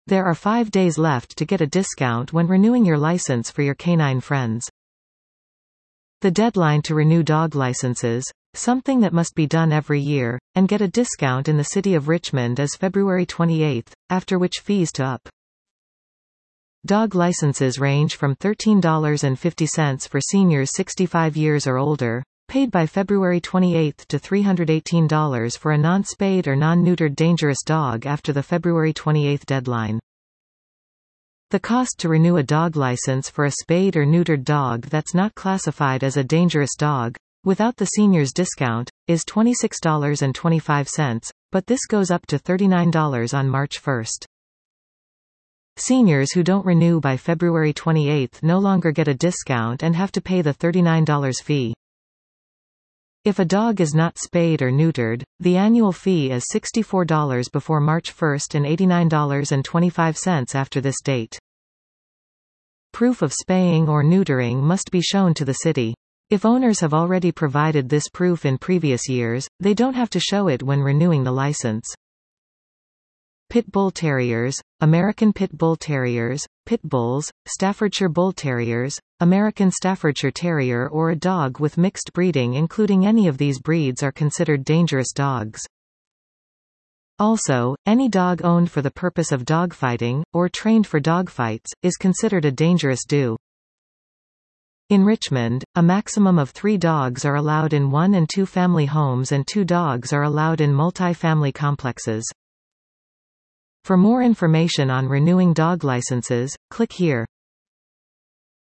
There are 5 days left to get a discount when renewing your license for your canine friends. The deadline to renew dog licenses, something that must be done every year, and get a discount in the city of Richmond, is February 28, after which fees to up. Dog licenses range from $13.50 for seniors 65 years or older, paid by February 28, to $318 for a non-spayed or non-neutered dangerous dog after the February 28 deadline. The cost to renew a dog license for a spayed or neutered dog that's not classified as a dangerous dog, without the senior's discount, is $26.25, but this goes up to $39 on March 1. Seniors who don't renew by February 28 no longer get a discount and have to pay the $39 fee. If a dog is not spayed or neutered, the annual fee is $64 before March 1 and $89.25 after this date. Proof of spaying or neutering must be shown to the city. If owners have already provided this proof in previous years, they don't have to show it when renewing the license. Pit Bull Terriers, American Pit Bull Terriers, Pit Bulls, Staffordshire Bull Terriers, American Staffordshire Terrier, or a dog with mixed breeding including any of these breeds are considered dangerous dogs. Also, any dog owned for the purpose of dogfighting, or trained for dogfights, is considered a dangerous do. In Richmond, a maximum of 3 dogs are allowed in 1- and 2-family homes and 2 dogs are allowed in multi-family complexes. For more information on renewing dog licenses, click here.